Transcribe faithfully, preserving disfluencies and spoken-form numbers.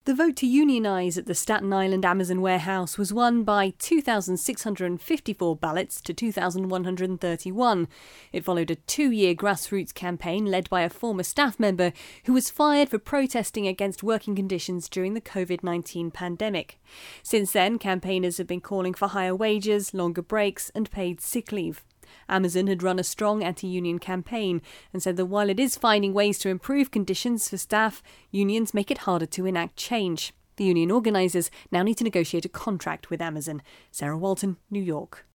The vote to unionise at the Staten Island Amazon warehouse was won by two thousand six hundred fifty-four ballots to two thousand one hundred thirty-one. It followed a two-year grassroots campaign led by a former staff member who was fired for protesting against working conditions during the covid nineteen pandemic. Since then, campaigners have been calling for higher wages, longer breaks and paid sick leave. Amazon had run a strong anti-union campaign and said that while it is finding ways to improve conditions for staff, unions make it harder to enact change. The union organisers now need to negotiate a contract with Amazon. Sarah Walton, New York.